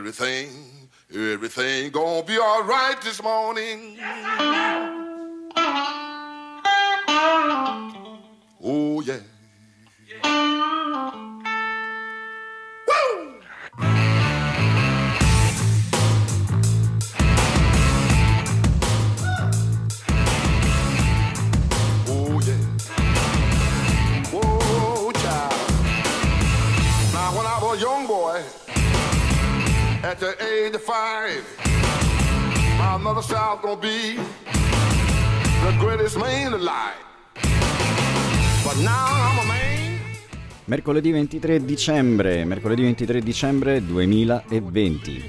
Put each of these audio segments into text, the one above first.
everything gonna be all right this morning. Oh yeah. Woo! Oh yeah. Whoa, child. Now when I was a young boy, at the age of 5, my mother said I was gonna be the greatest man alive. But now I'm a man. Mercoledì 23 dicembre 2020. I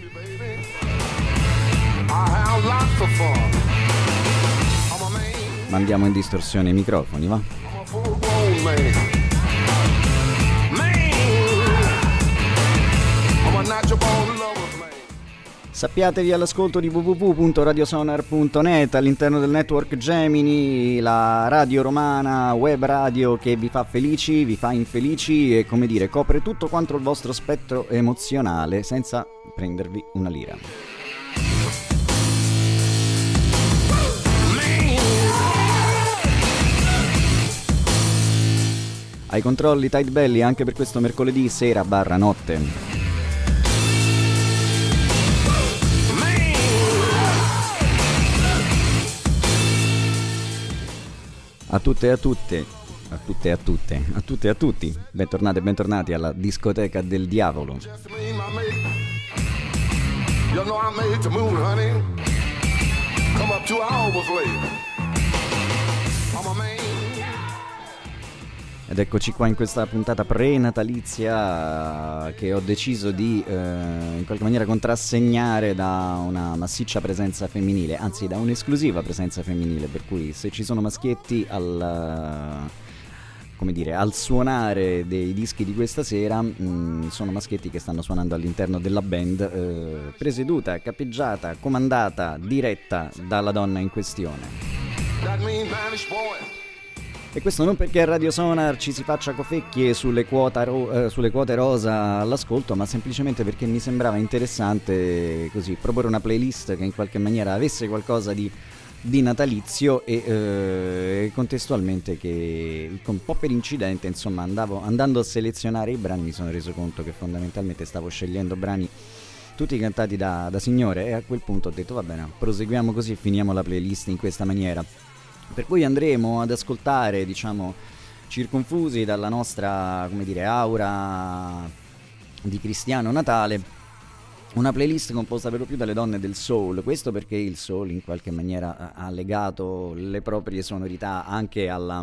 have lots of fun. I'm a man. Mandiamo in distorsione i microfoni, va? I'm a full-grown man. Man. I'm a natural-born lover's man. Sappiatevi all'ascolto di www.radiosonar.net, all'interno del network Gemini, la radio romana, web radio che vi fa felici, vi fa infelici e, come dire, copre tutto quanto il vostro spettro emozionale senza prendervi una lira. Ai controlli Tide Belly anche per questo mercoledì sera / notte. A tutte e a tutte, a tutte e a tutte, a tutte e a tutti, bentornate e bentornati alla discoteca del diavolo. Just me, my mate. You know I made the moon, honey. Come up 2 hours late. I'm a man. Ed eccoci qua in questa puntata pre-natalizia che ho deciso di in qualche maniera contrassegnare da una massiccia presenza femminile, anzi da un'esclusiva presenza femminile, per cui se ci sono maschietti al suonare dei dischi di questa sera, sono maschietti che stanno suonando all'interno della band, presieduta, cappeggiata, comandata, diretta dalla donna in questione. That mean Spanish boy. E questo non perché a Radio Sonar ci si faccia cofecchie sulle quote rosa all'ascolto, ma semplicemente perché mi sembrava interessante così proporre una playlist che in qualche maniera avesse qualcosa di natalizio e contestualmente che un po' per incidente, insomma, andando a selezionare i brani mi sono reso conto che fondamentalmente stavo scegliendo brani tutti cantati da signore, e a quel punto ho detto va bene, proseguiamo così e finiamo la playlist in questa maniera. Per cui andremo ad ascoltare, diciamo, circonfusi dalla nostra, come dire, aura di cristiano Natale, una playlist composta per lo più dalle donne del soul. Questo perché il soul in qualche maniera ha legato le proprie sonorità anche alla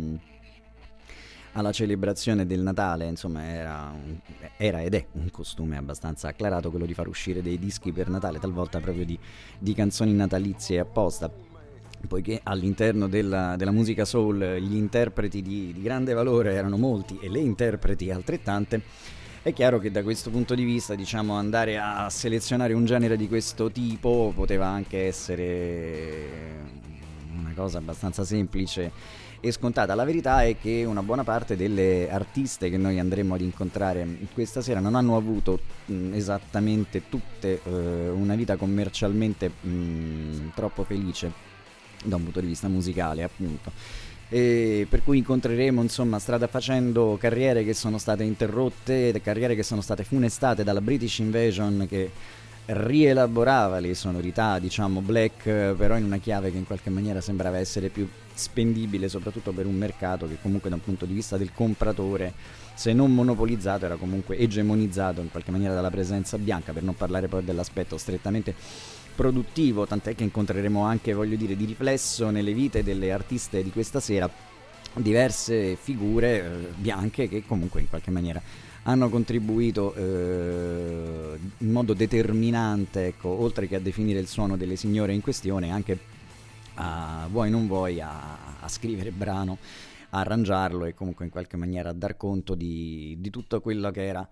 celebrazione del Natale. Insomma, era ed è un costume abbastanza acclarato quello di far uscire dei dischi per Natale, talvolta proprio di canzoni natalizie apposta. Poiché all'interno della musica soul gli interpreti di grande valore erano molti e le interpreti altrettante, è chiaro che da questo punto di vista, diciamo, andare a selezionare un genere di questo tipo poteva anche essere una cosa abbastanza semplice e scontata. La verità è che una buona parte delle artiste che noi andremo ad incontrare questa sera non hanno avuto esattamente tutte una vita commercialmente troppo felice da un punto di vista musicale, appunto, e per cui incontreremo, insomma, strada facendo, carriere che sono state interrotte, carriere che sono state funestate dalla British Invasion, che rielaborava le sonorità, diciamo, black, però in una chiave che in qualche maniera sembrava essere più spendibile, soprattutto per un mercato che comunque da un punto di vista del compratore, se non monopolizzato, era comunque egemonizzato in qualche maniera dalla presenza bianca, per non parlare poi dell'aspetto strettamente produttivo, tant'è che incontreremo anche, voglio dire, di riflesso nelle vite delle artiste di questa sera diverse figure bianche che comunque in qualche maniera hanno contribuito in modo determinante, ecco, oltre che a definire il suono delle signore in questione, anche vuoi non vuoi a scrivere brano, a arrangiarlo e comunque in qualche maniera a dar conto di tutto quello che era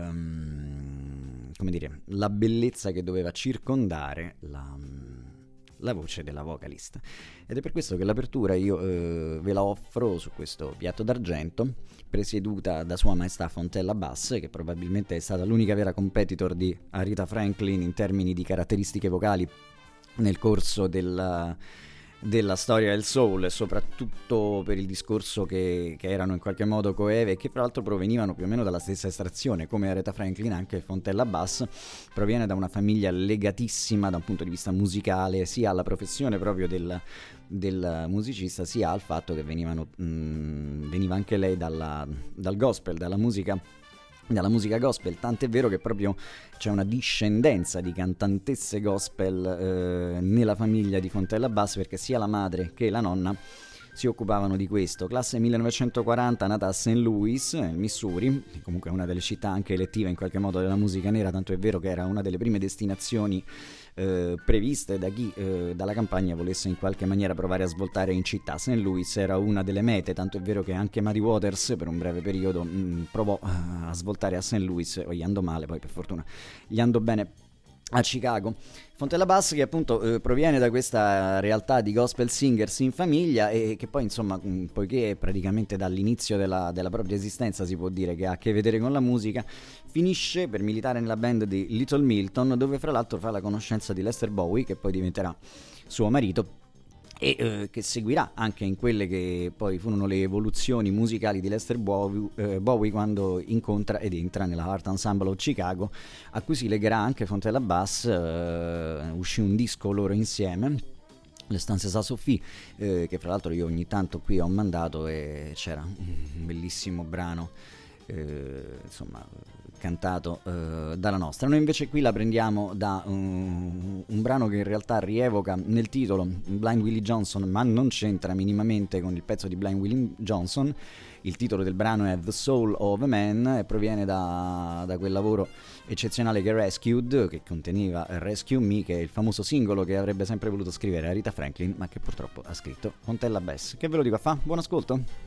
la bellezza che doveva circondare la voce della vocalist. Ed è per questo che l'apertura io ve la offro su questo piatto d'argento, presieduta da Sua Maestà Fontella Bass, che probabilmente è stata l'unica vera competitor di Aretha Franklin in termini di caratteristiche vocali nel corso della storia del soul, e soprattutto per il discorso che erano in qualche modo coeve e che fra l'altro provenivano più o meno dalla stessa estrazione. Come Aretha Franklin, anche Fontella Bass proviene da una famiglia legatissima da un punto di vista musicale sia alla professione proprio del musicista, sia al fatto che veniva anche lei dal gospel, dalla musica gospel, tant'è vero che proprio c'è una discendenza di cantantesse gospel nella famiglia di Fontella Bass, perché sia la madre che la nonna si occupavano di questo. Classe 1940, nata a St. Louis, nel Missouri, che comunque è una delle città anche elettive in qualche modo della musica nera, tanto è vero che era una delle prime destinazioni previste da chi dalla campagna volesse in qualche maniera provare a svoltare in città. St. Louis era una delle mete, tanto è vero che anche Muddy Waters per un breve periodo provò a svoltare a St. Louis, gli andò male, poi per fortuna gli andò bene a Chicago. Fontella Bass, che appunto proviene da questa realtà di gospel singers in famiglia e che poi insomma, poiché praticamente dall'inizio della propria esistenza si può dire che ha a che vedere con la musica, finisce per militare nella band di Little Milton, dove fra l'altro fa la conoscenza di Lester Bowie, che poi diventerà suo marito, e che seguirà anche in quelle che poi furono le evoluzioni musicali di Lester Bowie quando incontra ed entra nella Art Ensemble of Chicago, a cui si legherà anche Fontella Bass. Uscì un disco loro insieme, Le Stanze Sa Sophie, che fra l'altro io ogni tanto qui ho mandato, e c'era un bellissimo brano insomma cantato dalla nostra. Noi invece qui la prendiamo da un brano che in realtà rievoca nel titolo Blind Willie Johnson, ma non c'entra minimamente con il pezzo di Blind Willie Johnson. Il titolo del brano è The Soul of a Man e proviene da quel lavoro eccezionale che è Rescued, che conteneva Rescue Me, che è il famoso singolo che avrebbe sempre voluto scrivere Aretha Franklin, ma che purtroppo ha scritto Fontella Bass. Che ve lo dico a fa? Buon ascolto!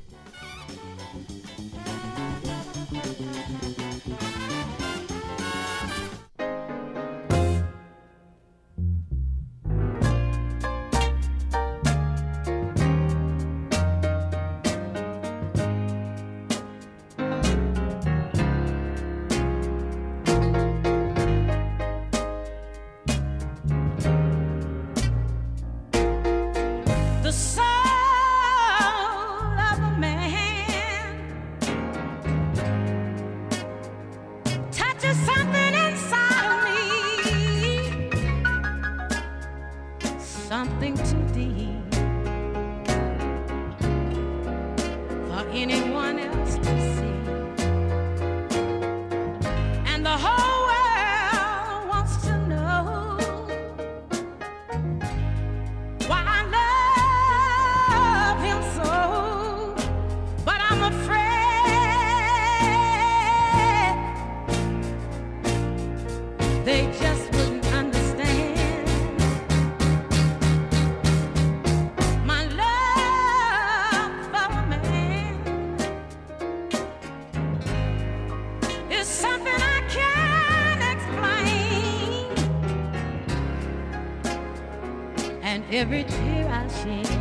Every tear I shed,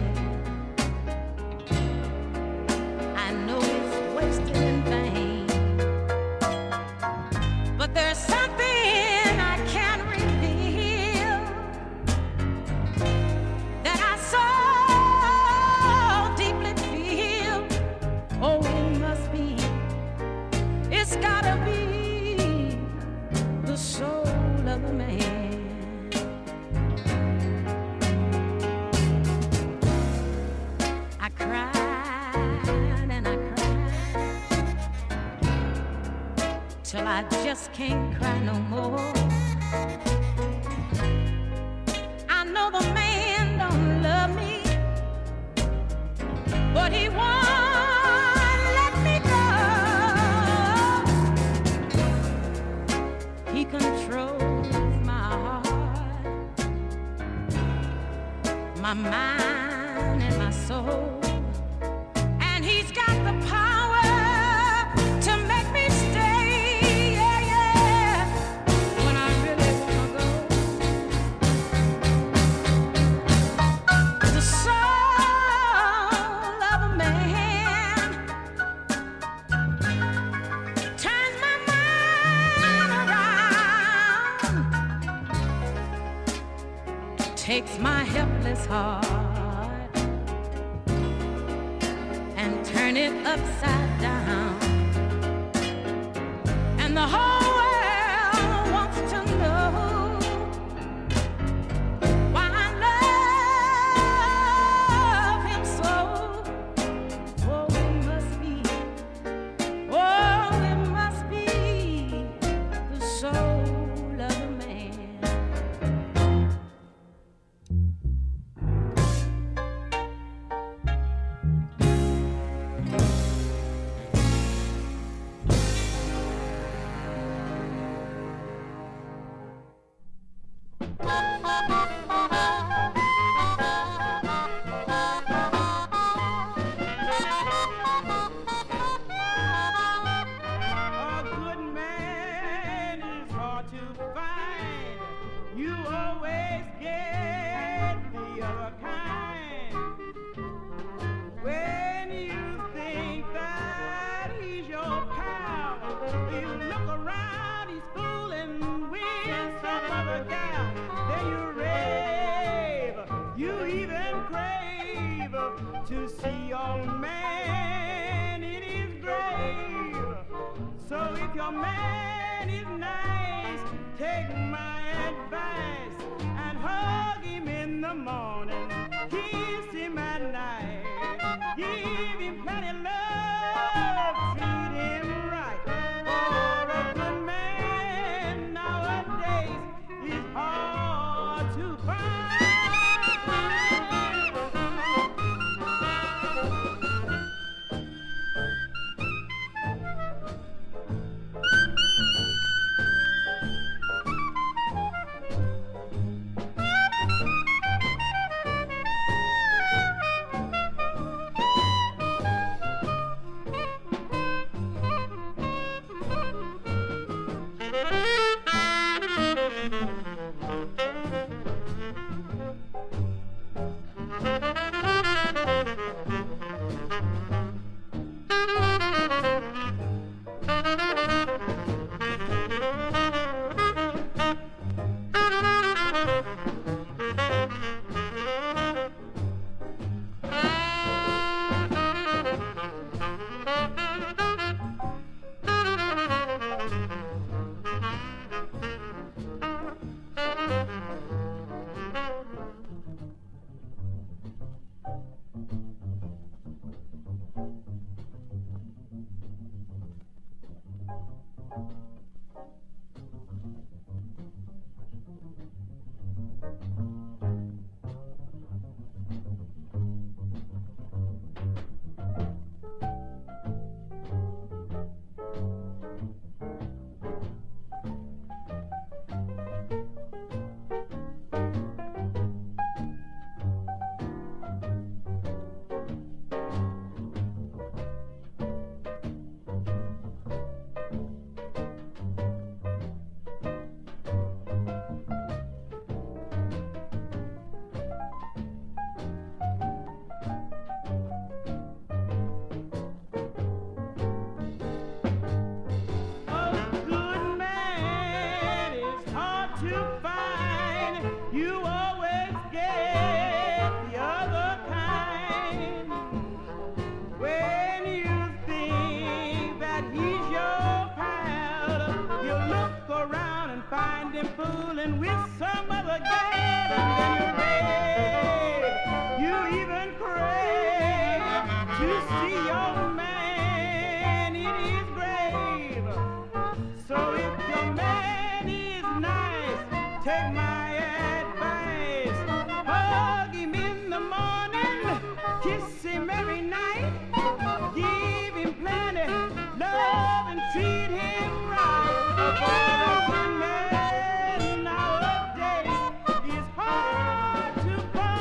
I know it's wasted in vain. But there's something I can't reveal that I so deeply feel. Oh, it must be, it's gotta be the soul of a man. Till I just can't cry no more. I know the man don't love me, but he won't let me go. He controls my heart, my mind and my soul, and he's got the power to make me stay. When I really wanna go. takes my helpless heart and turn it upside down, and the whole world wants to know why I love him so. Oh, it must be the soul of a man. A good man is hard to find. You always get the other kind. When you think that he's your pal, you look around, he's fooling with some other gal. Then you rave, you even crave to see your man in his grave. So if your man is nice, take my advice and hug him in the morning, kiss him at night, give him plenty of love, treat him right. For a good man nowadays is hard to find. Fooling with some other gal, and then you rave, you even crave to see your man in his grave. So if your man is nice, take my advice, hug him in the morning, kiss him every night, give him plenty love and treat him right. For a good man nowadays is hard to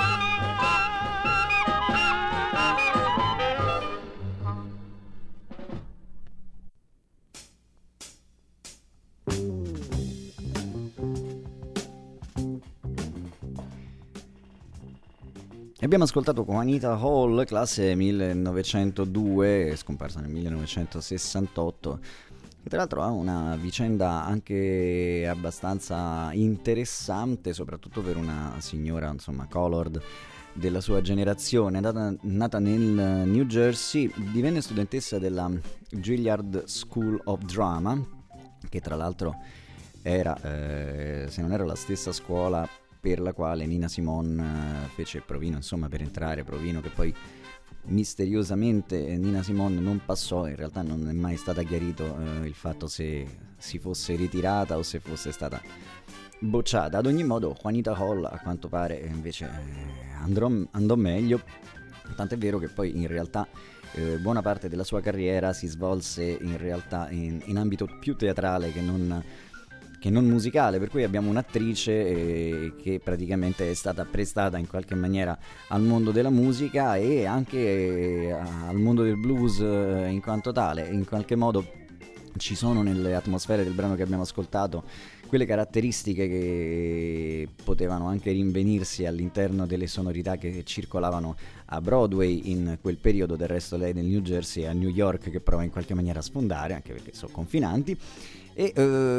Abbiamo ascoltato con Anita Hall, classe 1902, scomparsa nel 1968, che tra l'altro ha una vicenda anche abbastanza interessante, soprattutto per una signora, insomma, colored della sua generazione. Nata nel New Jersey, divenne studentessa della Juilliard School of Drama, che tra l'altro era, se non era la stessa scuola per la quale Nina Simone fece il provino, insomma, per entrare, provino che poi misteriosamente Nina Simone non passò. In realtà non è mai stata chiarito il fatto se si fosse ritirata o se fosse stata bocciata. Ad ogni modo Juanita Hall a quanto pare invece andò meglio, tant'è vero che poi in realtà buona parte della sua carriera si svolse in realtà in ambito più teatrale che non musicale, per cui abbiamo un'attrice che praticamente è stata prestata in qualche maniera al mondo della musica e anche al mondo del blues in quanto tale. In qualche modo ci sono nelle atmosfere del brano che abbiamo ascoltato quelle caratteristiche che potevano anche rinvenirsi all'interno delle sonorità che circolavano a Broadway in quel periodo. Del resto lei nel New Jersey e a New York che prova in qualche maniera a sfondare, anche perché sono confinanti. E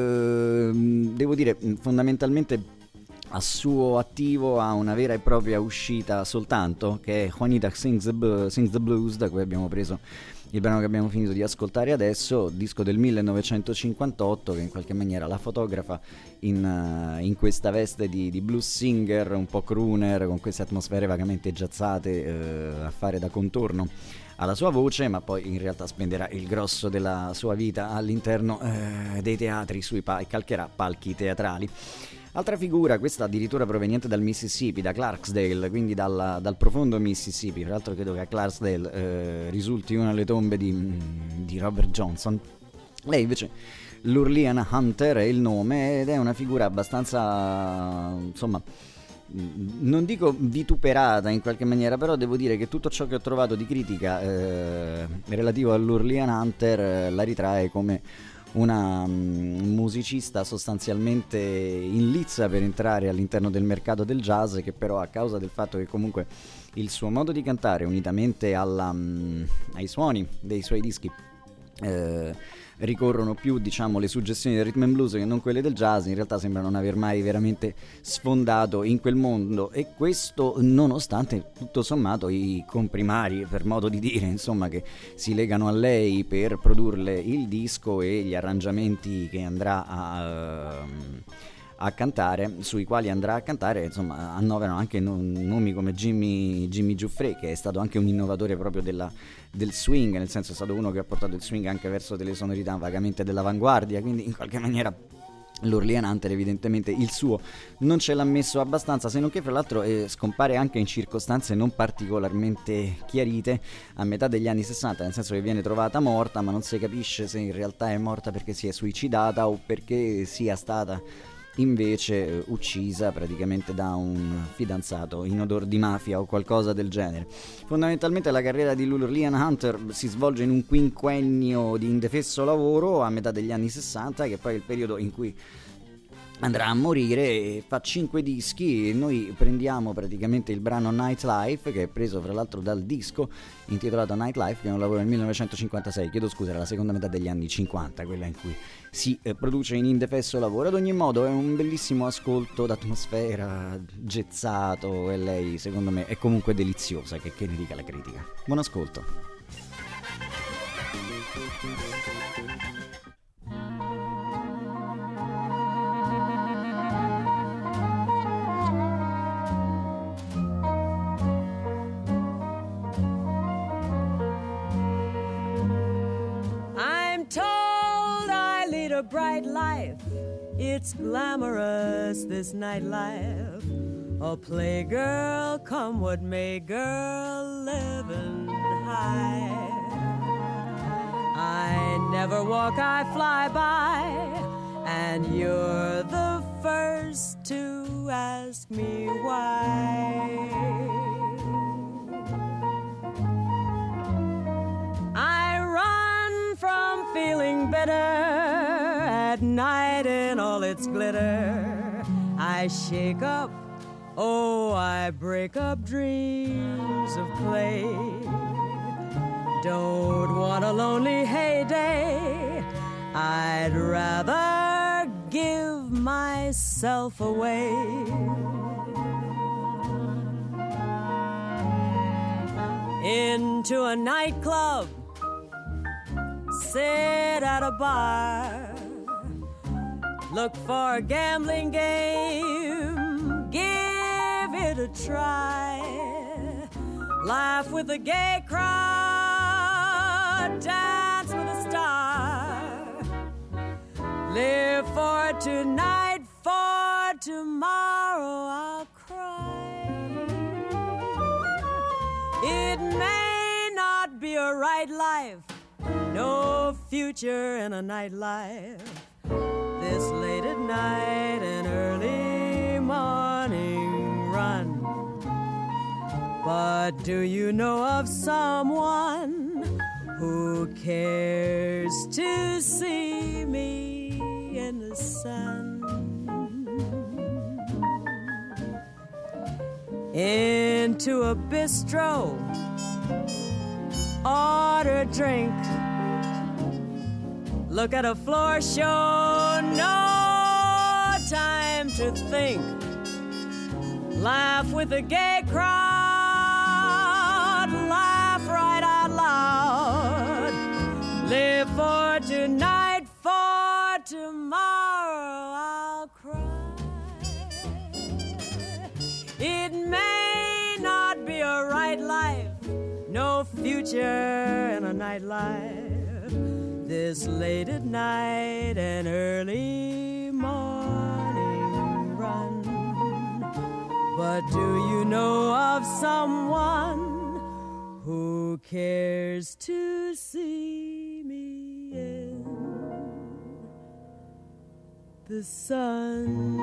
devo dire, fondamentalmente a suo attivo ha una vera e propria uscita soltanto, che è Juanita Sings the Blues, da cui abbiamo preso il brano che abbiamo finito di ascoltare adesso, disco del 1958 che in qualche maniera la fotografa in questa veste di blues singer, un po' crooner, con queste atmosfere vagamente jazzzate a fare da contorno alla sua voce, ma poi in realtà spenderà il grosso della sua vita all'interno dei teatri, calcherà palchi teatrali. Altra figura, questa addirittura proveniente dal Mississippi, da Clarksdale, quindi dal profondo Mississippi. Tra l'altro credo che a Clarksdale risulti una delle tombe di Robert Johnson. Lei invece, Lurleen Hunter è il nome, ed è una figura abbastanza, insomma, non dico vituperata in qualche maniera, però devo dire che tutto ciò che ho trovato di critica relativo a Lurleen Hunter la ritrae come una musicista sostanzialmente in lizza per entrare all'interno del mercato del jazz, che però a causa del fatto che comunque il suo modo di cantare unitamente ai suoni dei suoi dischi ricorrono più, diciamo, le suggestioni del rhythm and blues che non quelle del jazz, in realtà sembra non aver mai veramente sfondato in quel mondo, e questo nonostante tutto sommato i comprimari, per modo di dire, insomma, che si legano a lei per produrle il disco e gli arrangiamenti che andrà a cantare, sui quali andrà a cantare, insomma, annoverano anche nomi come Jimmy Giuffre, che è stato anche un innovatore proprio del swing, nel senso è stato uno che ha portato il swing anche verso delle sonorità vagamente dell'avanguardia, quindi in qualche maniera Lurleen Hunter evidentemente il suo non ce l'ha messo abbastanza, se non che fra l'altro scompare anche in circostanze non particolarmente chiarite a metà degli anni 60, nel senso che viene trovata morta, ma non si capisce se in realtà è morta perché si è suicidata o perché sia stata invece uccisa praticamente da un fidanzato in odor di mafia o qualcosa del genere. Fondamentalmente la carriera di Lurleen Hunter si svolge in un quinquennio di indefesso lavoro a metà degli anni 60, che poi è il periodo in cui andrà a morire, e fa 5 dischi, e noi prendiamo praticamente il brano Nightlife, che è preso fra l'altro dal disco intitolato Nightlife, che è un lavoro del 1956, chiedo scusa, era la seconda metà degli anni 50, quella in cui si produce in indefesso lavoro. Ad ogni modo è un bellissimo ascolto d'atmosfera, gezzato, e lei secondo me è comunque deliziosa, che ne dica la critica. Buon ascolto. Bright life, it's glamorous, this nightlife. A playgirl, come what may, girl living high. I never walk, I fly by, and you're the first to ask me why. I run from feeling bitter at night in all its glitter. I shake up, oh, I break up dreams of play. Don't want a lonely heyday, I'd rather give myself away. Into a nightclub, sit at a bar, look for a gambling game, give it a try, laugh with a gay crowd, dance with a star, live for tonight, for tomorrow I'll cry. It may not be a right life, no future in a nightlife, this late at night and early morning run. But do you know of someone who cares to see me in the sun? Into a bistro, order a drink, look at a floor show, no time to think, laugh with a gay crowd, laugh right out loud, live for tonight, for tomorrow I'll cry. It may not be a right life, no future in a nightlife, this late at night and early morning run. But do you know of someone who cares to see me in the sun?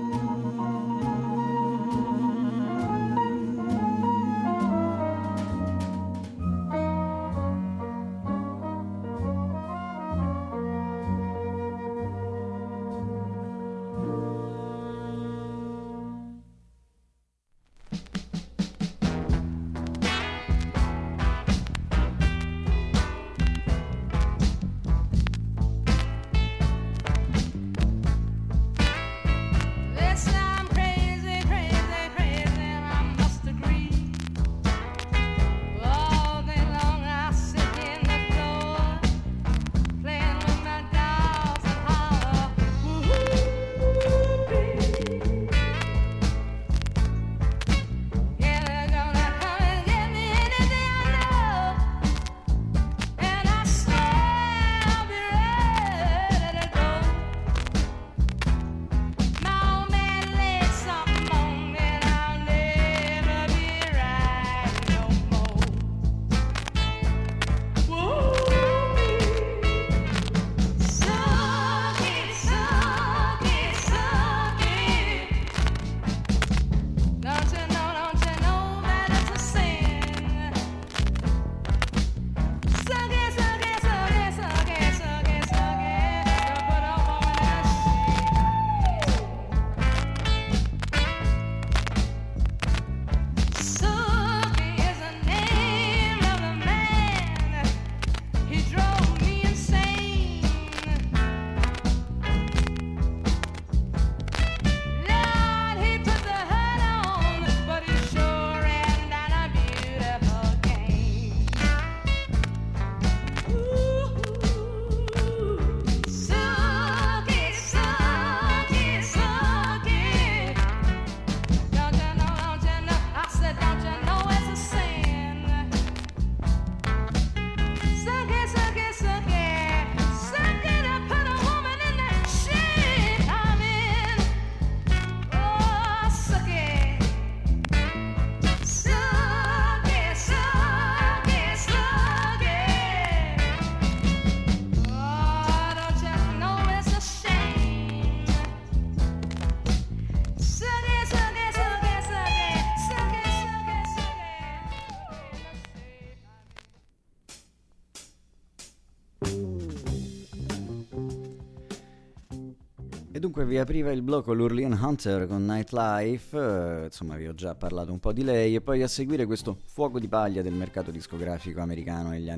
E dunque vi apriva il blocco l'Urlean Hunter con Nightlife, insomma vi ho già parlato un po' di lei, e poi a seguire questo fuoco di paglia del mercato discografico americano negli anni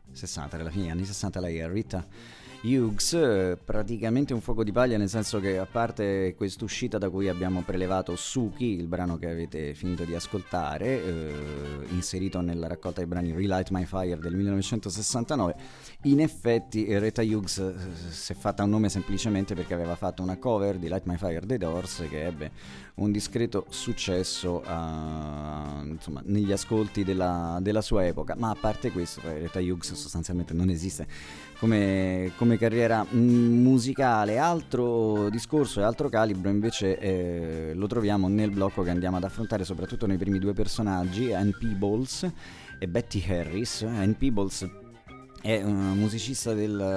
60, era la fine degli anni 60, lei è Rita Hughes, praticamente un fuoco di paglia, nel senso che a parte quest'uscita da cui abbiamo prelevato Suki, il brano che avete finito di ascoltare, inserito nella raccolta dei brani Relight My Fire del 1969, in effetti Rita Hughes si è fatta un nome semplicemente perché aveva fatto una cover di Light My Fire dei Doors che ebbe un discreto successo insomma, negli ascolti della sua epoca, ma a parte questo Rita Hughes sostanzialmente non esiste come carriera musicale. Altro discorso e altro calibro invece lo troviamo nel blocco che andiamo ad affrontare, soprattutto nei primi due personaggi, Ann Peebles e Betty Harris. Ann Peebles è una musicista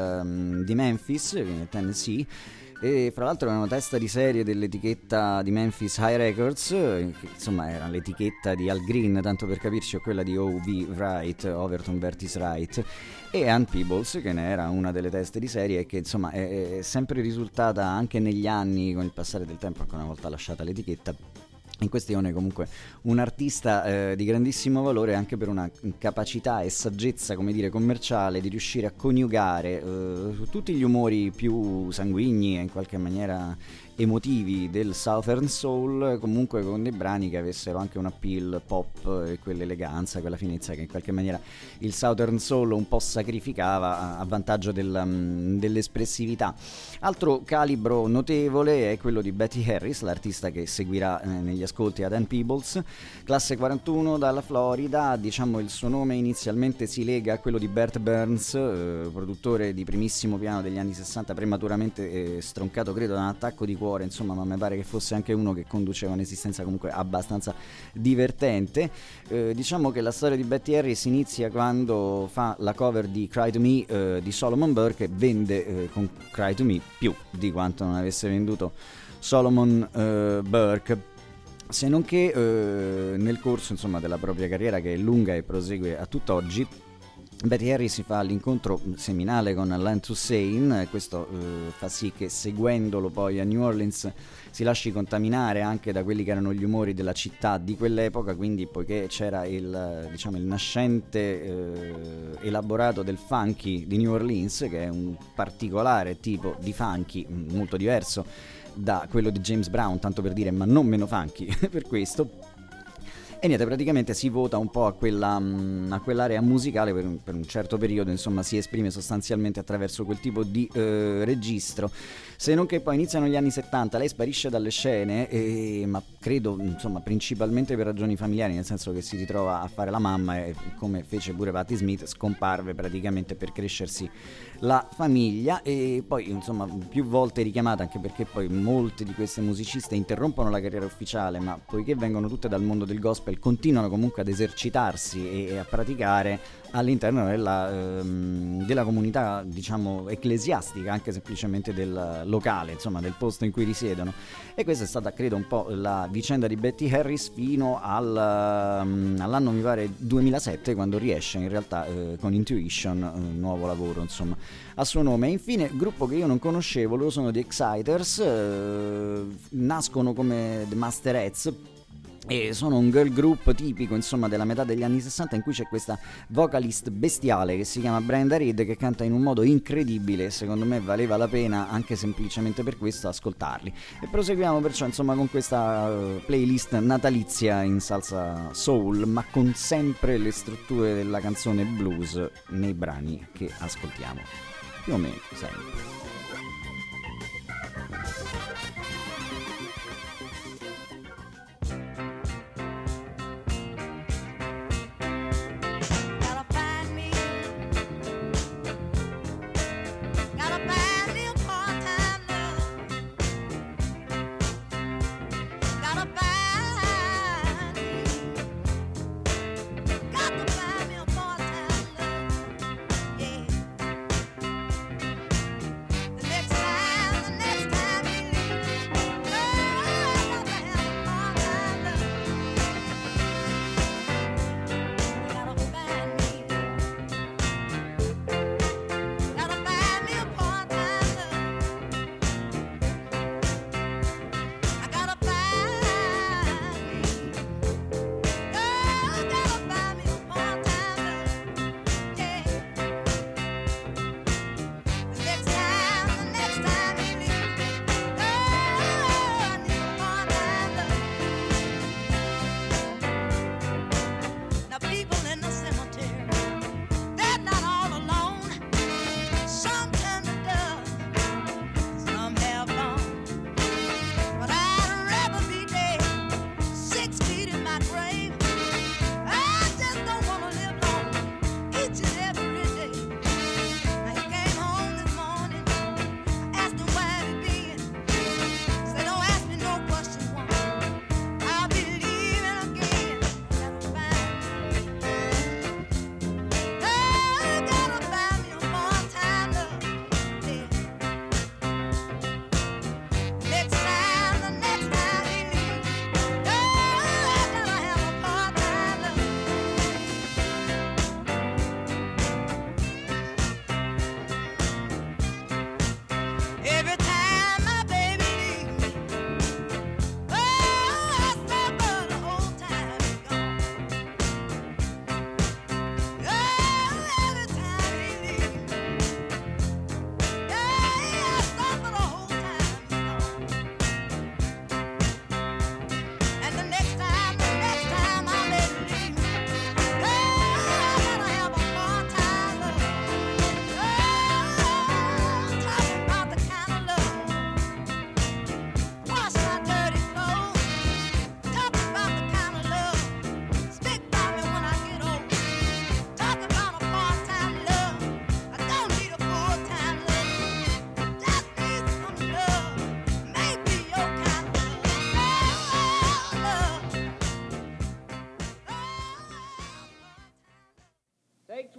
di Memphis, Tennessee, e fra l'altro era una testa di serie dell'etichetta di Memphis High Records, che insomma era l'etichetta di Al Green, tanto per capirci, o quella di O.V. Wright, Overton Vertis Wright, e Ann Peebles, che ne era una delle teste di serie e che insomma è sempre risultata anche negli anni, con il passare del tempo, ancora una volta lasciata l'etichetta in questione, comunque un artista di grandissimo valore anche per una capacità e saggezza, come dire, commerciale, di riuscire a coniugare tutti gli umori più sanguigni e in qualche maniera emotivi del Southern Soul, comunque con dei brani che avessero anche un appeal pop e quell'eleganza, quella finezza che in qualche maniera il Southern Soul un po' sacrificava a vantaggio dell'espressività. Altro calibro notevole è quello di Betty Harris, l'artista che seguirà negli ascolti ad Ann Peebles, classe 41 dalla Florida. Diciamo il suo nome inizialmente si lega a quello di Bert Burns, produttore di primissimo piano degli anni 60, prematuramente stroncato credo da un attacco di cuore, insomma, ma mi pare che fosse anche uno che conduceva un'esistenza comunque abbastanza divertente. Diciamo che la storia di Betty Harris inizia quando fa la cover di Cry to Me di Solomon Burke, e vende con Cry to Me più di quanto non avesse venduto Solomon Burke, se non che nel corso insomma della propria carriera, che è lunga e prosegue a tutt'oggi, Betty Harris si fa l'incontro seminale con Len Toussaint. Questo fa sì che, seguendolo poi a New Orleans, si lasci contaminare anche da quelli che erano gli umori della città di quell'epoca, quindi poiché c'era il nascente elaborato del funky di New Orleans, che è un particolare tipo di funky molto diverso da quello di James Brown, tanto per dire, ma non meno funky per questo. E niente, praticamente si vota un po' a quell'area musicale per un certo periodo, insomma si esprime sostanzialmente attraverso quel tipo di registro. Se non che poi iniziano gli anni 70, lei sparisce dalle scene, ma credo insomma principalmente per ragioni familiari, nel senso che si ritrova a fare la mamma e, come fece pure Patti Smith, scomparve praticamente per crescersi la famiglia. E poi insomma più volte richiamata, anche perché poi molte di queste musiciste interrompono la carriera ufficiale, ma poiché vengono tutte dal mondo del gospel continuano comunque ad esercitarsi e a praticare all'interno della comunità, diciamo, ecclesiastica, anche semplicemente del locale, insomma del posto in cui risiedono. E questa è stata, credo, un po' la vicenda di Betty Harris fino all'anno, mi pare, 2007, quando riesce in realtà con Intuition, un nuovo lavoro insomma a suo nome. E infine, gruppo che io non conoscevo, loro sono The Exciters, nascono come The Masterettes e sono un girl group tipico insomma della metà degli anni 60, in cui c'è questa vocalist bestiale che si chiama Brenda Reed, che canta in un modo incredibile. Secondo me valeva la pena anche semplicemente per questo ascoltarli. E proseguiamo perciò insomma con questa playlist natalizia in salsa soul, ma con sempre le strutture della canzone blues nei brani che ascoltiamo, più o meno sempre. Got to find me a part-time love, yeah.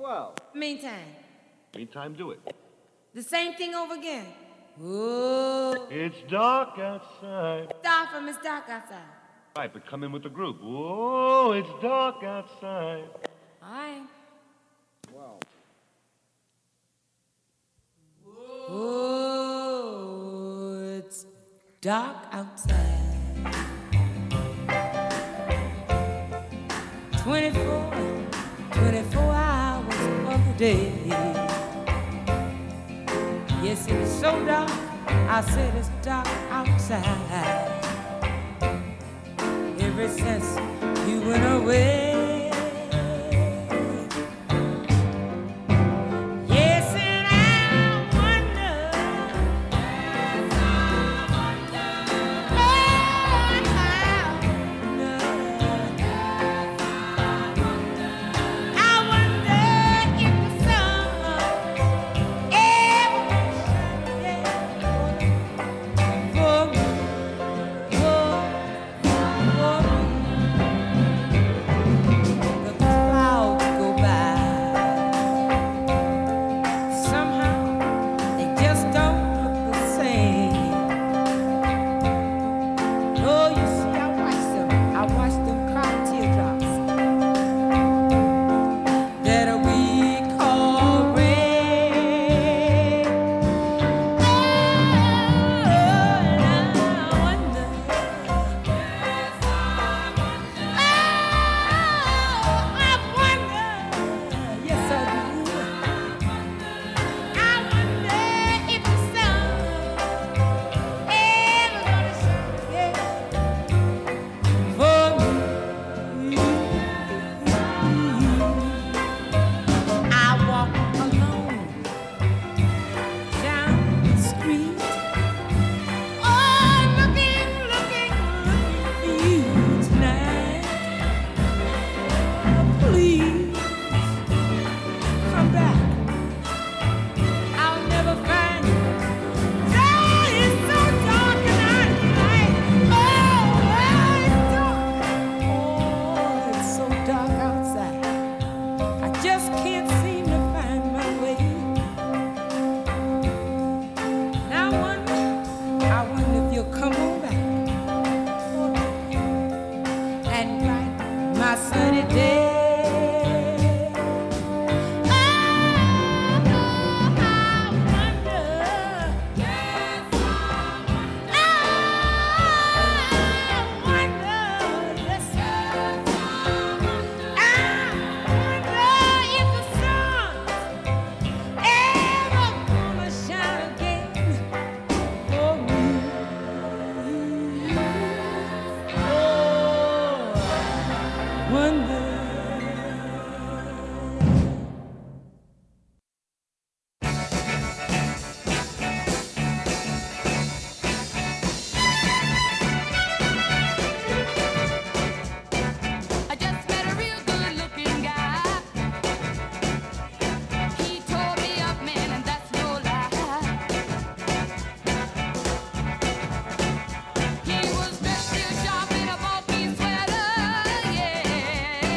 12. Meantime. Meantime, do it. The same thing over again. Whoa. It's dark outside. Start from it's dark outside. Right, but come in with the group. Whoa, it's dark outside. All right. 12. Oh, it's dark outside. 24 hours of the day. Yes, it is so dark. I said it's dark outside. Ever since you went away. He was dressed real sharp in a bulky sweater, yeah.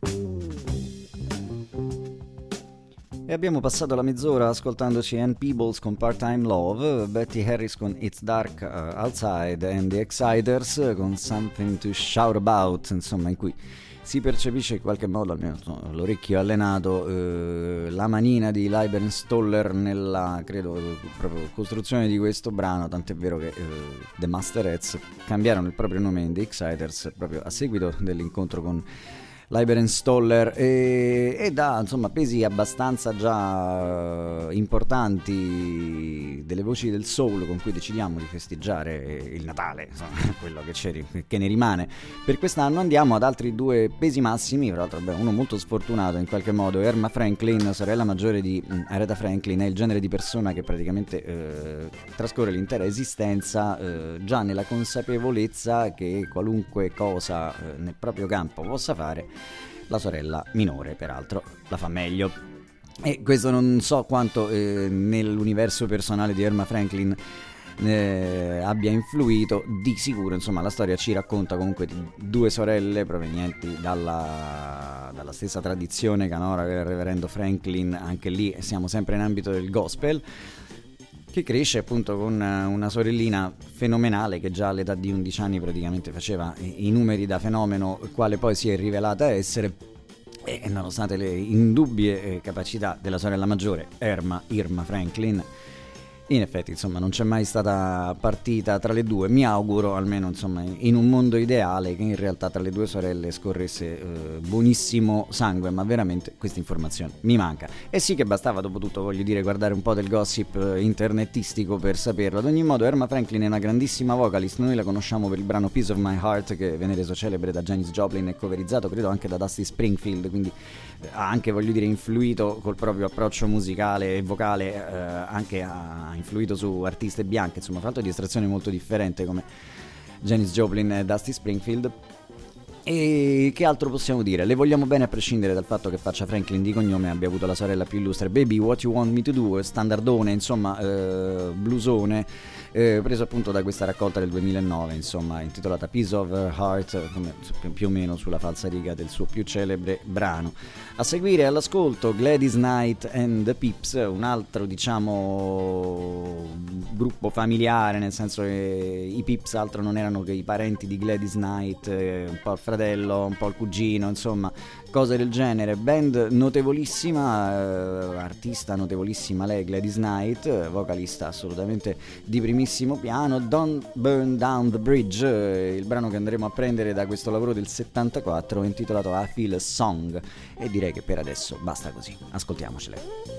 E abbiamo passato la mezz'ora ascoltandoci Ann Peebles con Part-Time Love, Betty Harris con It's Dark Outside and The Exciters con Something to Shout About, insomma, in cui si percepisce in qualche modo, almeno l'orecchio allenato, la manina di Leiber Stoller nella, credo, proprio costruzione di questo brano, tant'è vero che The Masterettes cambiarono il proprio nome in The Exciters proprio a seguito dell'incontro con Leiber Stoller e dà, insomma, pesi abbastanza già importanti delle voci del soul con cui decidiamo di festeggiare il Natale, insomma, quello che ne rimane per quest'anno. Andiamo ad altri due pesi massimi, tra l'altro uno molto sfortunato in qualche modo. Erma Franklin, sorella maggiore di Aretha Franklin, è il genere di persona che praticamente trascorre l'intera esistenza già nella consapevolezza che qualunque cosa nel proprio campo possa fare, la sorella minore peraltro la fa meglio. E questo non so quanto nell'universo personale di Erma Franklin abbia influito. Di sicuro, insomma, la storia ci racconta comunque di due sorelle provenienti dalla stessa tradizione canora del reverendo Franklin. Anche lì siamo sempre in ambito del gospel, che cresce appunto con una sorellina fenomenale che già all'età di 11 anni praticamente faceva i numeri da fenomeno, quale poi si è rivelata essere, e nonostante le indubbie capacità della sorella maggiore Irma Franklin, in effetti, insomma, non c'è mai stata partita tra le due. Mi auguro, almeno, insomma, in un mondo ideale, che in realtà tra le due sorelle scorresse buonissimo sangue, ma veramente questa informazione mi manca. E sì che bastava, dopo tutto, voglio dire, guardare un po' del gossip internetistico per saperlo. Ad ogni modo, Erma Franklin è una grandissima vocalist. Noi la conosciamo per il brano Piece of My Heart, che venne reso celebre da Janis Joplin e coverizzato, credo, anche da Dusty Springfield, quindi ha anche, voglio dire, influito col proprio approccio musicale e vocale, anche ha influito su artiste bianche, insomma, fra l'altro di estrazione molto differente come Janis Joplin e Dusty Springfield. E che altro possiamo dire? Le vogliamo bene a prescindere dal fatto che faccia Franklin di cognome e abbia avuto la sorella più illustre. Baby What You Want Me To Do, standardone, insomma, bluesone, preso appunto da questa raccolta del 2009, insomma, intitolata Piece of Heart, come più o meno sulla falsariga del suo più celebre brano. A seguire, all'ascolto, Gladys Knight and the Pips, un altro, diciamo, gruppo familiare, nel senso che i Pips altro non erano che i parenti di Gladys Knight, un po' il fratello, un po' il cugino, insomma, cose del genere. Band notevolissima, artista notevolissima lei, Gladys Knight, vocalista assolutamente di primissimo piano. Don't Burn Down the Bridge, il brano che andremo a prendere da questo lavoro del 74 intitolato I Feel a Song, e direi che per adesso basta così, ascoltiamocele.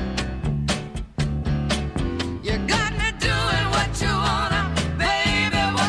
You got me doing what you wanna, baby.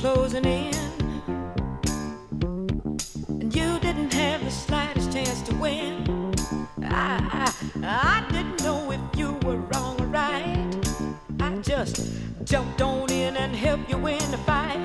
closing in, and you didn't have the slightest chance to win. I didn't know if you were wrong or right. I just jumped on in and helped you win the fight.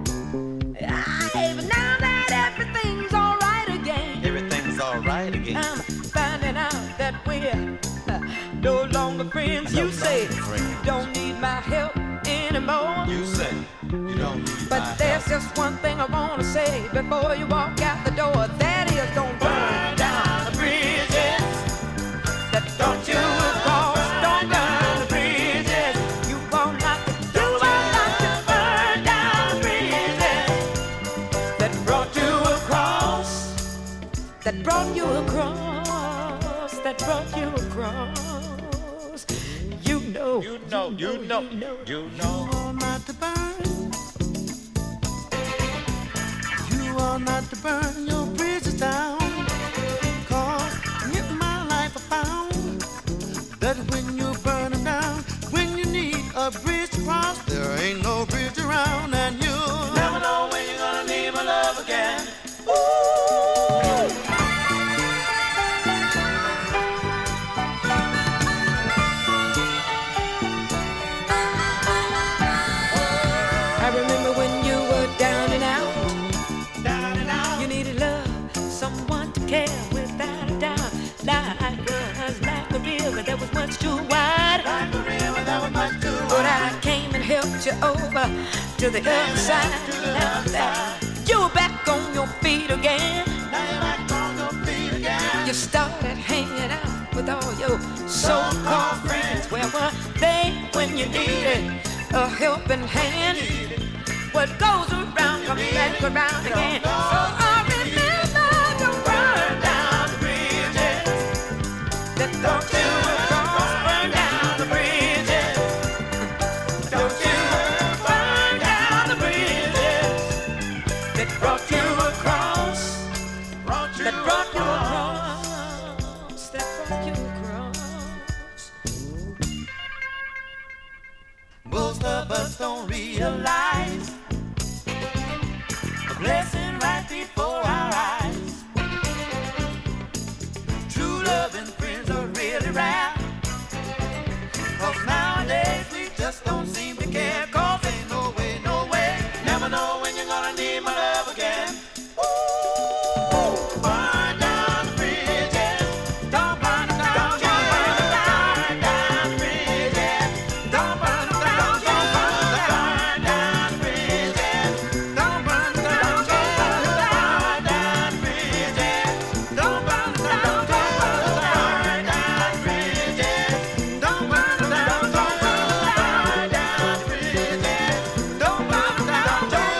But now that everything's alright again, everything's alright again, I'm finding out that we're no longer friends. You say you don't need my help anymore. You say you don't need but my there's help. just one thing I wanna say before you walk out the door. That is, don't burn down the bridges that don't you cross. Don't burn the bridges. You won't not to burn down the bridges that brought you across. That brought you across. That brought you across. You know. You are not to burn. You are not to burn your bridges down. 'Cause in my life I found that when you burn them down, when you need a bridge to cross, there ain't no bridge around, and you never know when you're gonna need my love again. I remember when you were down and out. You needed love, someone to care without a doubt. Life was like a river that was much too wide. Like a river that was much too But wide. I came and helped you over to the other side. Now that you're back on your feet again, Now you're back on your feet again. you started hanging out with all your so-called friends. Where were they when you needed a helping hand? What goes around comes back around again. So I remember to burn down the bridges that don't you cross. Burn down the bridges. Don't you burn down the bridges that brought you across. That brought you across. That brought you across. Most of us don't realize a blessing right before our eyes. True love and friends are really rare. 'Cause nowadays we just don't seem to care. 'Cause ain't no way, never know when you're gonna need my love again. Ooh, burn down the bridges. Don't burn them down. Don't burn them down. Burn down the bridges. Don't burn them down. Don't burn down the bridges. Don't burn them down. Don't burn down the bridges. Don't burn them down. Don't burn down the bridges. Don't burn them down. Don't burn down the bridges. Don't burn them down. Don't burn down the bridges. Don't burn them down. Don't burn down the bridges. Don't burn down.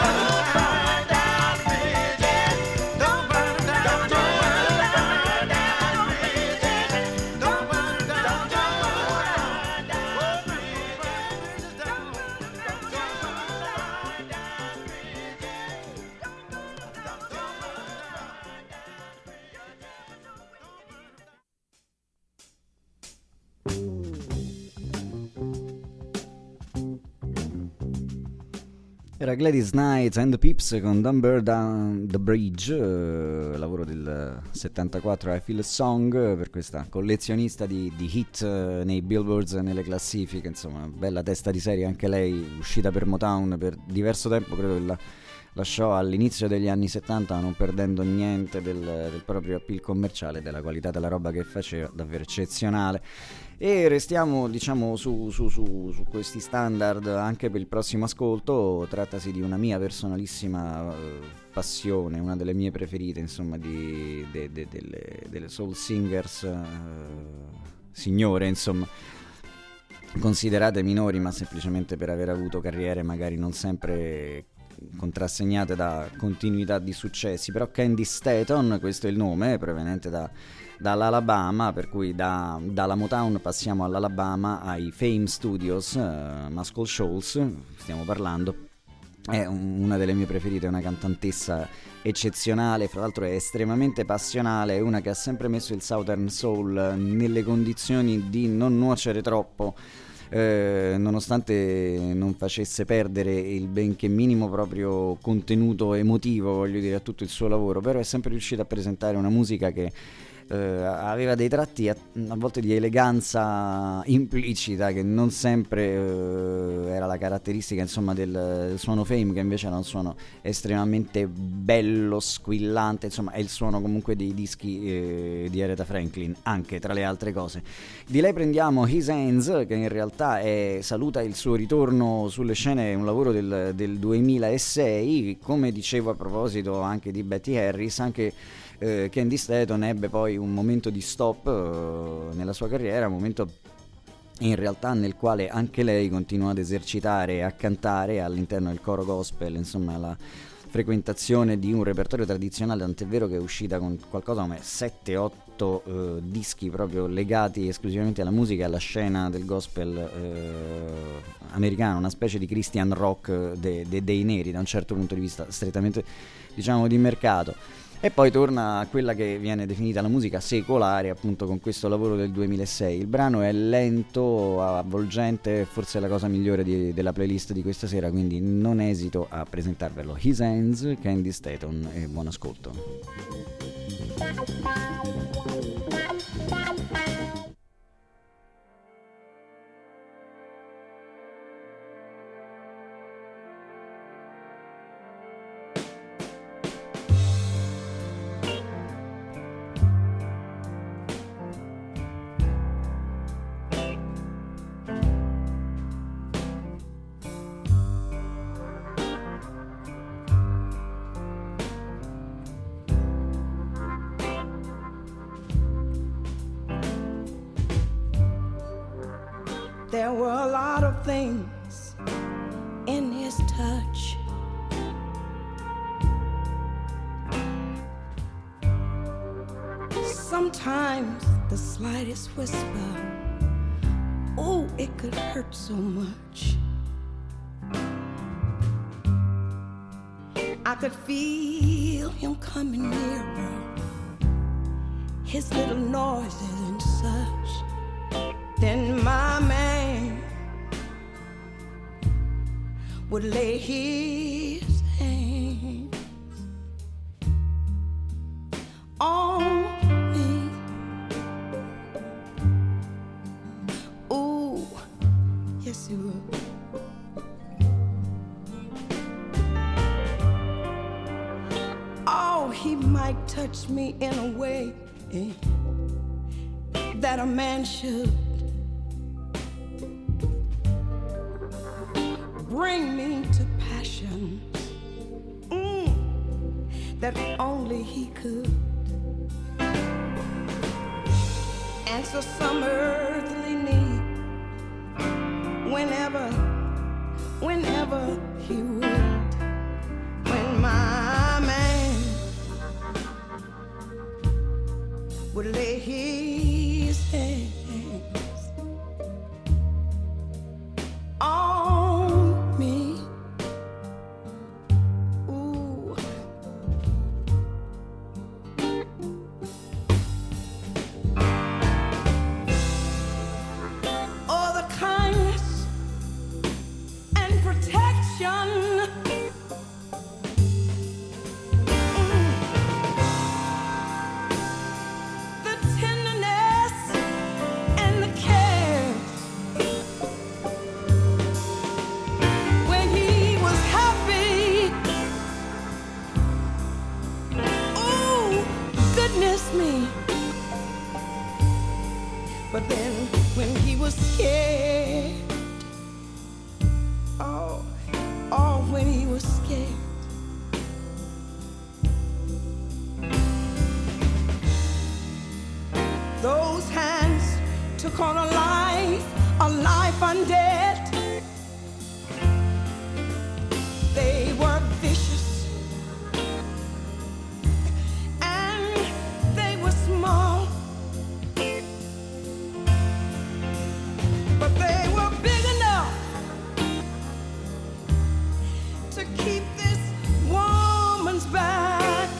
Era Gladys Knight and the Pips con Don't Burn Down the Bridge, lavoro del 74 I Feel a Song, per questa collezionista di hit nei billboards e nelle classifiche. Insomma, bella testa di serie anche lei, uscita per Motown per diverso tempo, credo che la lasciò all'inizio degli anni 70, non perdendo niente del proprio appeal commerciale, della qualità della roba che faceva, davvero eccezionale. E restiamo, diciamo, su questi standard anche per il prossimo ascolto. Trattasi di una mia personalissima passione, una delle mie preferite, insomma, delle soul singers signore, insomma, considerate minori, ma semplicemente per aver avuto carriere magari non sempre contrassegnate da continuità di successi. Però Candy Staton, questo è il nome, proveniente dall'Alabama, per cui dalla Motown passiamo all'Alabama, ai Fame Studios, Muscle Shoals stiamo parlando. È una delle mie preferite, è una cantantessa eccezionale, fra l'altro è estremamente passionale, è una che ha sempre messo il Southern Soul nelle condizioni di non nuocere troppo nonostante non facesse perdere il benché minimo proprio contenuto emotivo, voglio dire, a tutto il suo lavoro, però è sempre riuscito a presentare una musica che aveva dei tratti a volte di eleganza implicita che non sempre era la caratteristica, insomma, del suono Fame, che invece era un suono estremamente bello, squillante, insomma è il suono comunque dei dischi di Aretha Franklin, anche tra le altre cose. Di lei prendiamo His Hands, che in realtà saluta il suo ritorno sulle scene, è un lavoro del 2006, come dicevo a proposito anche di Betty Harris, anche Candy Staton ebbe poi un momento di stop nella sua carriera, un momento in realtà nel quale anche lei continuò ad esercitare e a cantare all'interno del coro gospel, insomma la frequentazione di un repertorio tradizionale, tant'è vero che è uscita con qualcosa come 7-8 dischi proprio legati esclusivamente alla musica e alla scena del gospel americano, una specie di Christian rock dei neri da un certo punto di vista, strettamente diciamo di mercato. E poi torna a quella che viene definita la musica secolare, appunto, con questo lavoro del 2006. Il brano è lento, avvolgente, forse è la cosa migliore della playlist di questa sera, quindi non esito a presentarvelo. His Hands, Candy Staton, e buon ascolto. There were a lot of things in his touch. Sometimes the slightest whisper, oh, it could hurt so much. I could feel him coming nearer, his little noises and such. Then my man would lay his hands on me. Ooh, yes he would. Oh, he might touch me in a way that a man should. Bring me to passion that only he could. Answer some earthly need whenever he would. When my man would lay his hands on me. Ooh. Oh, the kindness and protection. The tenderness and the care. When he was happy, oh, goodness me. But then when he was scared, oh, when he was scared. Those hands took on a life undead. They were vicious and they were small, but they were big enough to keep this woman's back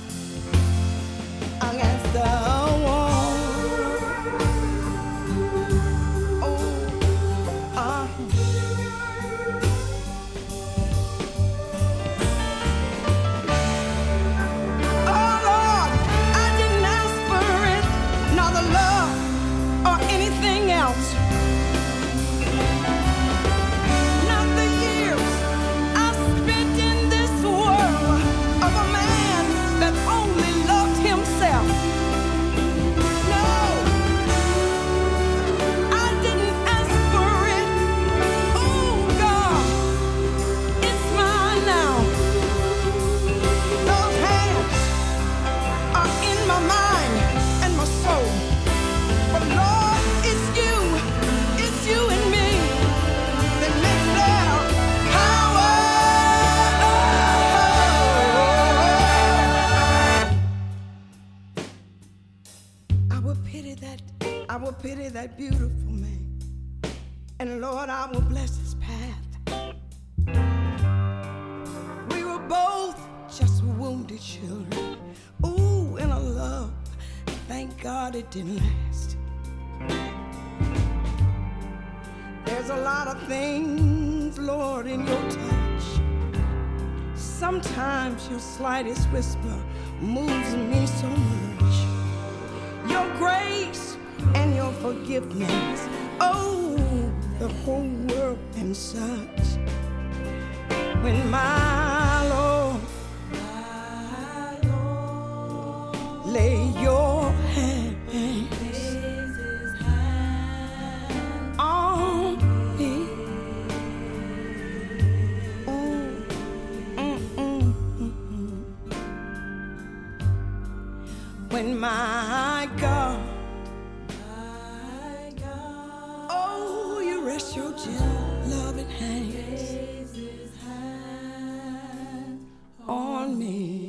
against the wall. Oh, will pity that beautiful man, and Lord, I will bless his path. We were both just wounded children, ooh, in a love, thank God it didn't last. There's a lot of things, Lord, in your touch. Sometimes your slightest whisper moves me so much. Your grace and your forgiveness, oh, the whole world and such. When my Lord, lay your hands on me. When my God, oh, you rest your gentle, loving hands on me.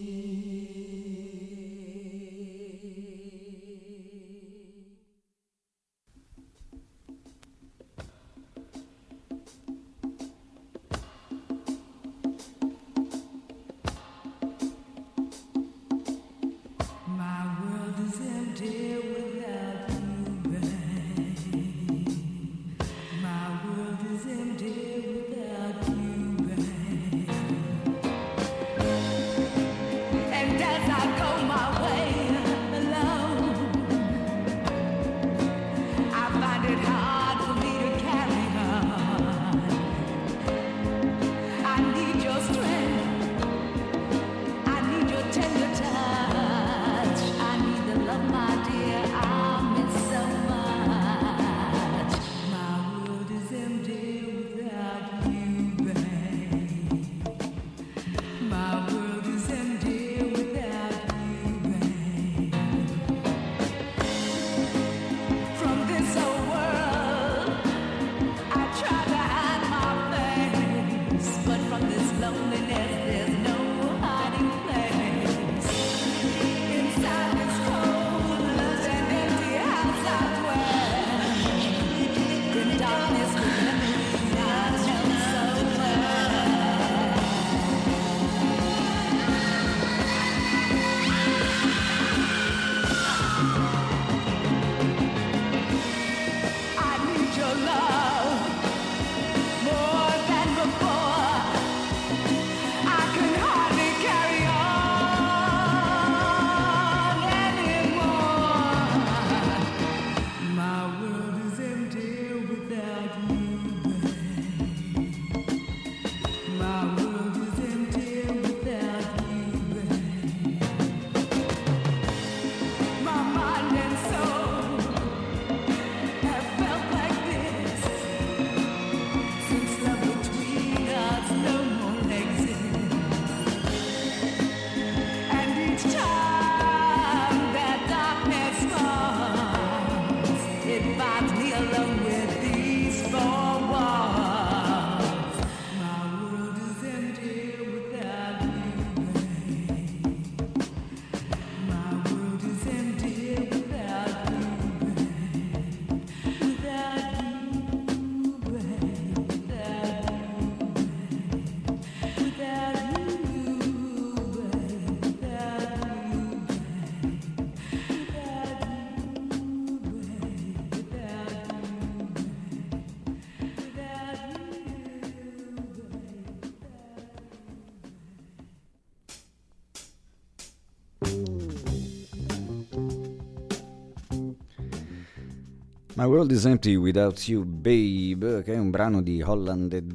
My World is Empty Without You Babe, che è un brano di Holland e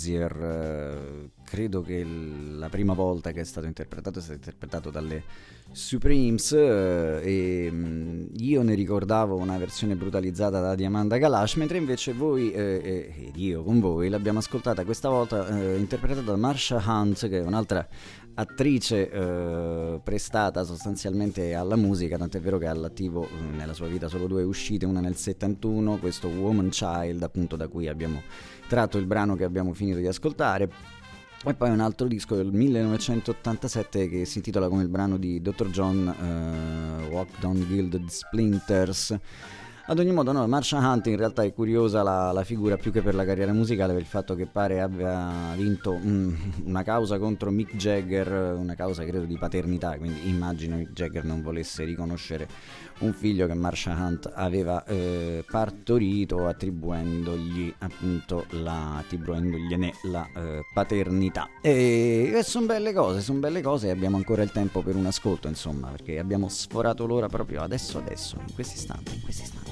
Dozier. Credo che la prima volta che è stato interpretato dalle Supremes, e io ne ricordavo una versione brutalizzata da Diamanda Kalash, mentre invece voi ed io con voi l'abbiamo ascoltata questa volta interpretata da Marsha Hunt, che è un'altra attrice prestata sostanzialmente alla musica, tant'è vero che ha all'attivo nella sua vita solo 2 uscite, una nel 71, questo Woman Child, appunto, da cui abbiamo tratto il brano che abbiamo finito di ascoltare, e poi un altro disco del 1987 che si intitola come il brano di Dr. John, Walk Down Gilded Splinters. Ad ogni modo, no, Marsha Hunt in realtà è curiosa la figura più che per la carriera musicale, per il fatto che pare abbia vinto una causa contro Mick Jagger, una causa credo di paternità, quindi immagino Mick Jagger non volesse riconoscere un figlio che Marsha Hunt aveva partorito, attribuendogliene la paternità. E sono belle cose, e abbiamo ancora il tempo per un ascolto, insomma, perché abbiamo sforato l'ora proprio adesso, in questi istanti.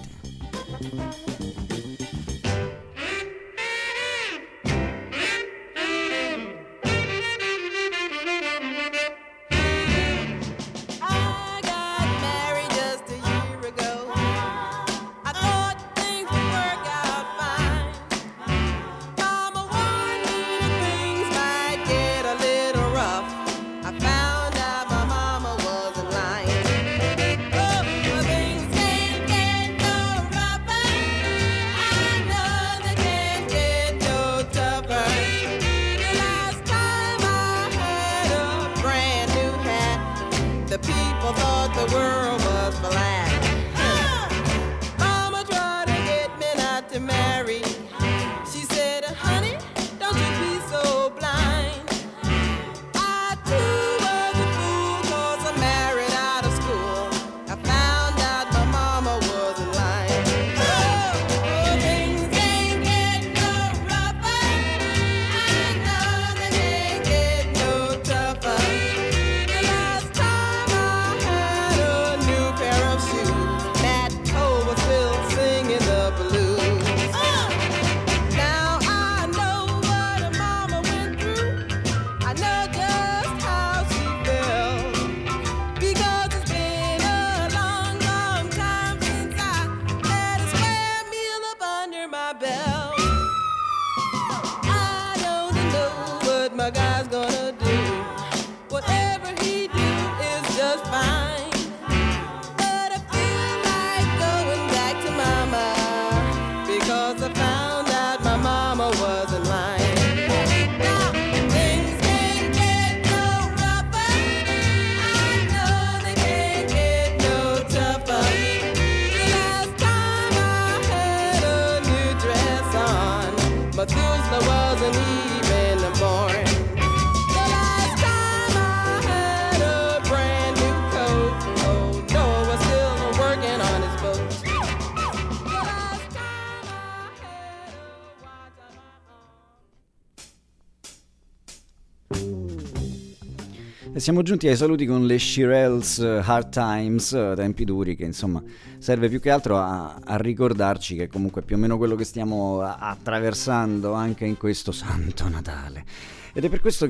Siamo giunti ai saluti con le Shirelles, Hard Times, tempi duri, che insomma serve più che altro a ricordarci che comunque più o meno quello che stiamo attraversando anche in questo Santo Natale. Ed è per questo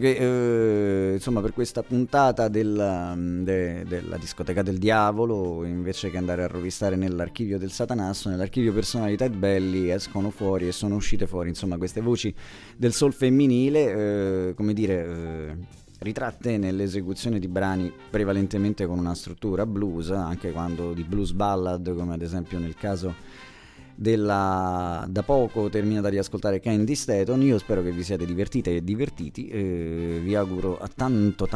che insomma per questa puntata della discoteca del diavolo, invece che andare a rovistare nell'archivio del Satanasso, nell'archivio personale di Ted Belly escono fuori e sono uscite fuori insomma queste voci del soul femminile, ritratte nell'esecuzione di brani prevalentemente con una struttura blues, anche quando di blues ballad, come ad esempio nel caso della da poco terminata di ascoltare Candy Staton. Io spero che vi siate divertite e divertiti, vi auguro tanto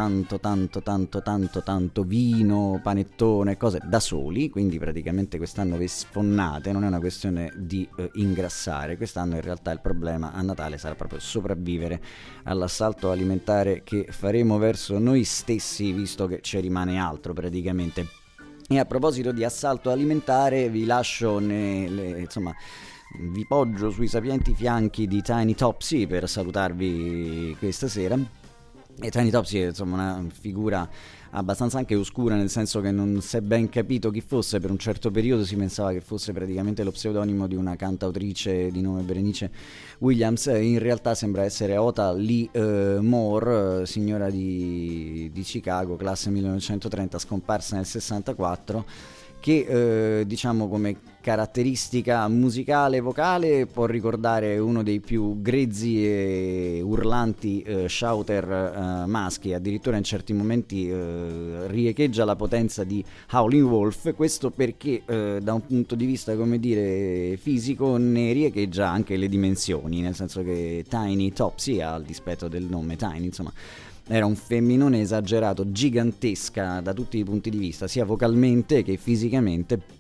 vino, panettone, cose da soli, quindi praticamente quest'anno vi sfonnate, non è una questione di ingrassare, quest'anno in realtà il problema a Natale sarà proprio sopravvivere all'assalto alimentare che faremo verso noi stessi, visto che ci rimane altro praticamente. E a proposito di assalto alimentare, vi lascio vi poggio sui sapienti fianchi di Tiny Topsy per salutarvi questa sera. E Tiny Topsy è insomma una figura abbastanza anche oscura, nel senso che non si è ben capito chi fosse. Per un certo periodo si pensava che fosse praticamente lo pseudonimo di una cantautrice di nome Berenice Williams, in realtà sembra essere Ota Lee Moore, signora di Chicago, classe 1930, scomparsa nel 64, che diciamo come caratteristica musicale vocale può ricordare uno dei più grezzi e urlanti shouter maschi, addirittura in certi momenti riecheggia la potenza di Howlin' Wolf. Questo perché da un punto di vista, come dire, fisico ne riecheggia anche le dimensioni, nel senso che Tiny Topsy, al dispetto del nome Tiny, insomma era un femminone esagerato, gigantesca da tutti i punti di vista, sia vocalmente che fisicamente,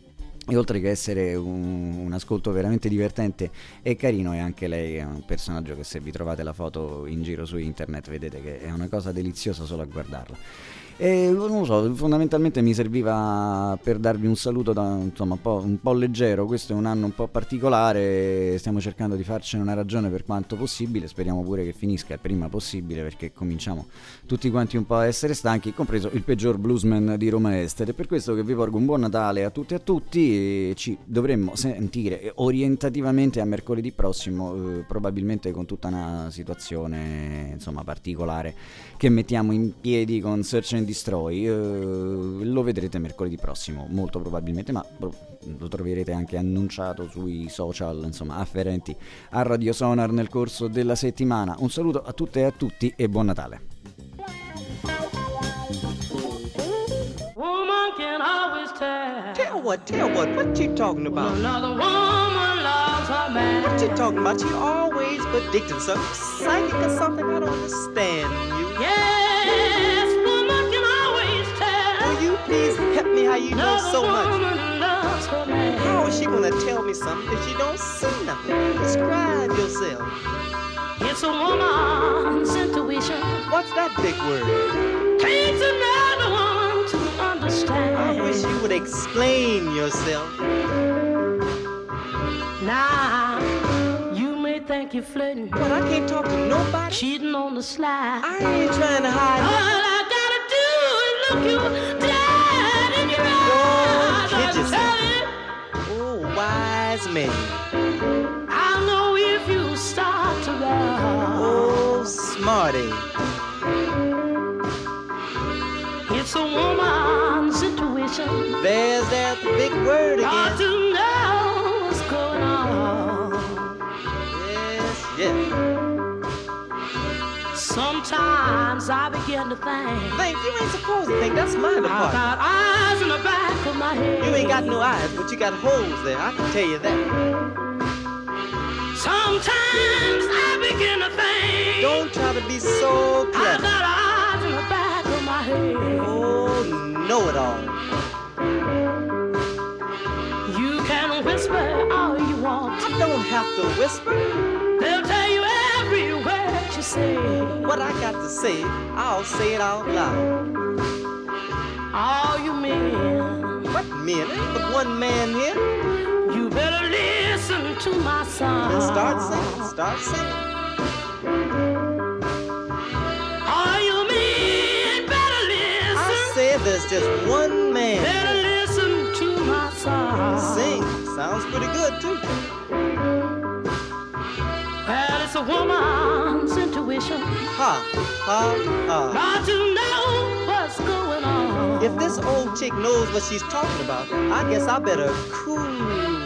E oltre che essere un ascolto veramente divertente e carino, è anche lei un personaggio che, se vi trovate la foto in giro su internet, vedete che è una cosa deliziosa solo a guardarla. E non lo so, fondamentalmente mi serviva per darvi un saluto insomma un po' leggero. Questo è un anno un po' particolare, stiamo cercando di farcene una ragione per quanto possibile, speriamo pure che finisca il prima possibile, perché cominciamo tutti quanti un po' a essere stanchi, compreso il peggior bluesman di Roma Est. Ed è per questo che vi porgo un buon Natale a tutti e a tutti, e ci dovremmo sentire orientativamente a mercoledì prossimo, probabilmente con tutta una situazione insomma particolare che mettiamo in piedi con Search and Destroy. Lo vedrete mercoledì prossimo molto probabilmente, ma lo troverete anche annunciato sui social insomma afferenti a Radio Sonar nel corso della settimana. Un saluto a tutte e a tutti e buon Natale. Woman can always tell. Tell what you talking about? Another woman loves her man. What you talking about? You always predicting something, psychic or something. I don't understand you. Yes, woman can always tell. Will you please help me how you know so Another much? woman loves her man. How is she gonna tell me something if she don't see nothing? Describe yourself. It's a woman's intuition. What's that big word? Takes another woman to understand. I wish you would explain yourself. Now, you may think you're flirting, But I can't talk to nobody. cheating on the slide. I ain't trying to hide All nothing. I gotta do is look you dead in your Don't eyes. kid I'm yourself. telling, Oh, wise man. I know if you start to run. Oh, smarty. It's a woman's intuition. There's that big word Got again. to know what's going on. Yes. Sometimes I begin to think Think, you ain't supposed to think. That's my I department. got eyes in the back of my head. You ain't got no eyes, but you got holes there. I can tell you that. Sometimes I begin to think Don't try to be so I clever. got eyes in the back of my head. Oh, know it all. You can whisper all you want. I don't have to whisper. They'll tell you every word you say. What I got to say, I'll say it out loud. All you men, What men? Ain't but one man here. you better listen to my song. Then start singing. Start singing. All you men better I listen. said there's just one man. Better listen to my song. Sing. Sounds pretty good, too. Well, it's a woman's intuition. Ha, ha, ha. Got to know what's going on. If this old chick knows what she's talking about, I guess I better cool